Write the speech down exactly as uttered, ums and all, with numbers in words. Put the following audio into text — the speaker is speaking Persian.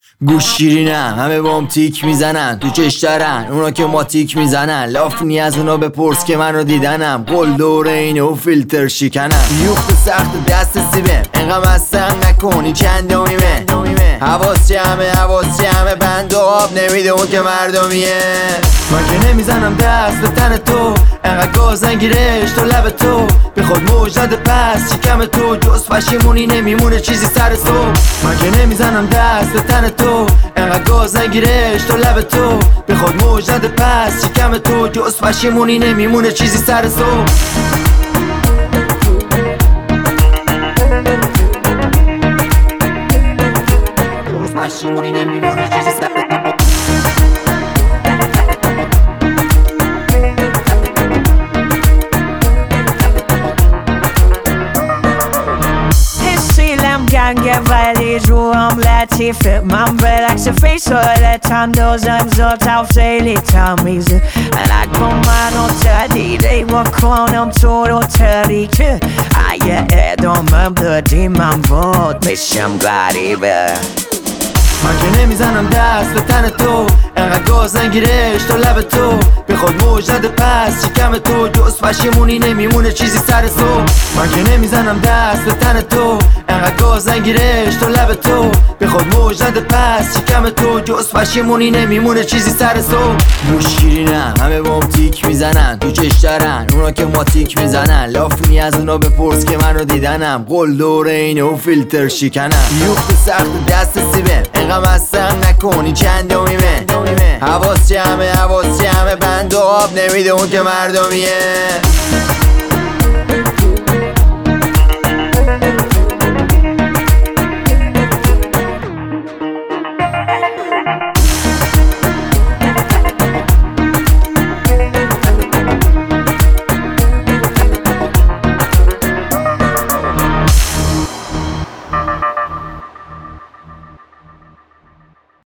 گوشگیری نه، همه بام تیک میزنن تو چش دارن اونا که ما تیک میزنن. لافنی از اونا بپرس که منو دیدنم، قل دور اینه و فیلتر شکنم. یوخت سخت دست سیبه انقم از سنگ نکنی چندمیمه. حواس جمعه حواس جمعه بند و آب نمیده اون که مردمیه. من که نمیزنم دست به تن تو، انقدر گاز نگیرش تو لب تو. بی خود موج نده پس چیکم تو، جز پشیمونی نمیمونه چیزی سر صبح. من که نمیزنم دست به تن تو، انقدر گاز نگیرش تو لب تو. بی خود موج نده پس چیکم تو، جز پشیمونی نمیمونه چیزی سر صبح. پشیمونی نمیمونه چیزی سر صبح. گنگه ولی رو هم لطیفه، من برعکس فیصالت اندازم ذاتم خیلی تمیزه. نکن منو تدیده با کنم تو رو تریکه، اگه ادامه بدی من بود میشم غریبه. من که نمیزنم دست به تن تو، انقدر گاز نگیرش تو لب تو. بی خود موج نده پس چیکم تو، جز پشیمونی نمیمونه چیزی سر صبح. من که نمیزنم دست به تن تو، انقدر گاز نگیرش تو لب تو. بی خود موج نده پس چیکم تو، جز پشیمونی نمیمونه چیزی سر صبح. گوشگیری نه، همه بام تیک میزنن تو چش دارن اونا که ما تیک میزنن. لافنی از اونا بپرس که منو دیدنم، قل دور اینه و فیلتر شکنم. یوخت سخت دست سیبه انقم از سنگ نکنی چندمیمه. حواس جمعه حواس جمعه بند و آب نمیده اون که مردمیه.